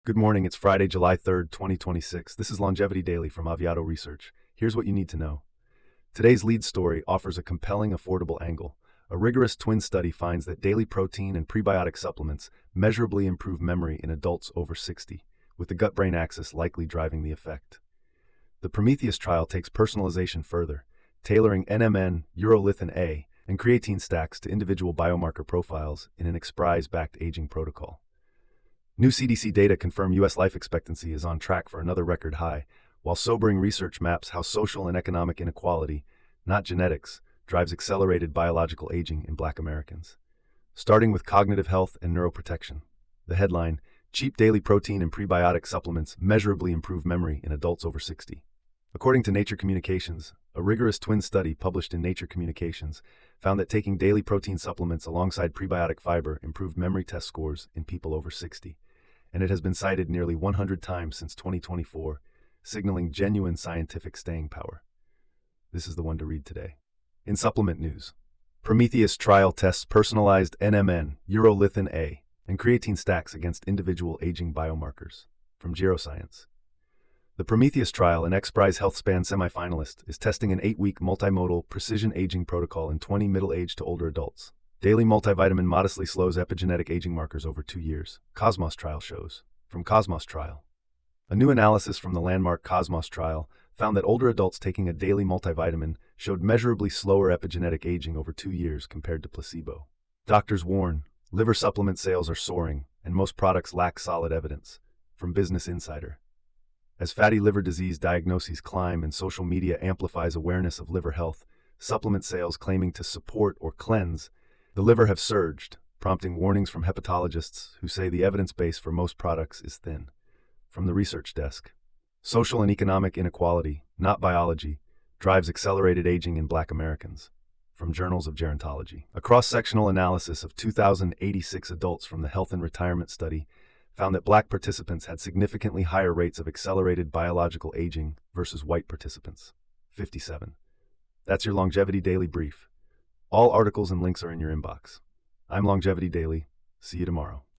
Good morning, it's Friday, July 3rd, 2026. This is Longevity Daily from Aviato Research. Here's what you need to know. Today's lead story offers a compelling, affordable angle. A rigorous twin study finds that daily protein and prebiotic supplements measurably improve memory in adults over 60, with the gut-brain axis likely driving the effect. The Prometheus trial takes personalization further, tailoring NMN, urolithin A, and creatine stacks to individual biomarker profiles in an XPRIZE-backed aging protocol. New CDC data confirm U.S. life expectancy is on track for another record high, while sobering research maps how social and economic inequality, not genetics, drives accelerated biological aging in Black Americans. Starting with cognitive health and neuroprotection. The headline, Cheap Daily Protein and Prebiotic Supplements Measurably Improve Memory in Adults Over 60. According to Nature Communications, a rigorous twin study published in Nature Communications found that taking daily protein supplements alongside prebiotic fiber improved memory test scores in people over 60. And it has been cited nearly 100 times since 2024, signaling genuine scientific staying power. This is the one to read today. In supplement news, Prometheus trial tests personalized NMN, urolithin A, and creatine stacks against individual aging biomarkers. From Geroscience. The Prometheus trial, an XPRIZE HealthSpan semifinalist, is testing an 8-week multimodal precision aging protocol in 20 middle-aged to older adults. Daily multivitamin modestly slows epigenetic aging markers over 2 years, Cosmos trial shows. From Cosmos trial. A new analysis from the landmark Cosmos trial found that older adults taking a daily multivitamin showed measurably slower epigenetic aging over 2 years compared to placebo. Doctors warn, liver supplement sales are soaring, and most products lack solid evidence. From Business Insider. As fatty liver disease diagnoses climb and social media amplifies awareness of liver health, supplement sales claiming to support or cleanse the liver have surged, prompting warnings from hepatologists who say the evidence base for most products is thin. From the research desk. Social and economic inequality, not biology, drives accelerated aging in Black Americans. From Journals of Gerontology. A cross-sectional analysis of 2,086 adults from the Health and Retirement Study found that Black participants had significantly higher rates of accelerated biological aging versus white participants. 57. That's your Longevity Daily Brief. All articles and links are in your inbox. I'm Longevity Daily. See you tomorrow.